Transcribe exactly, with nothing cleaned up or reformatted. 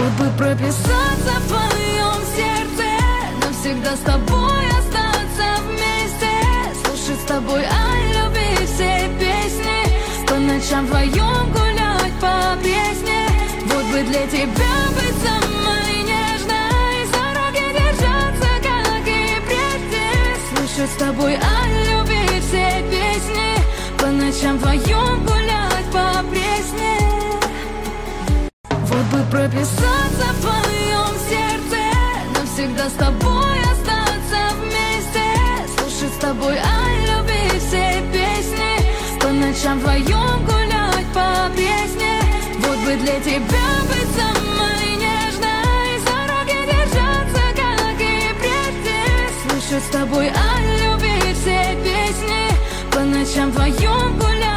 Вот бы прописаться в твоем сердце, навсегда с тобой остаться вместе, слушать с тобой о любви все песни, по ночам вдвоем гулять по Пресне. Вот бы для тебя быть самой нежной, за руки держаться, как и прежде, слушать с тобой о любви все песни, по ночам вдвоем гулять по Пресне. Вот бы прописаться в твоем сердце, навсегда с тобой остаться вместе, слушать с тобой о любви все песни, по ночам вдвоем гулять по Пресне. Вот бы для тебя быть самой нежной, за руки держаться, как и прежде, слушать с тобой о любви все песни, по ночам вдвоем гулять.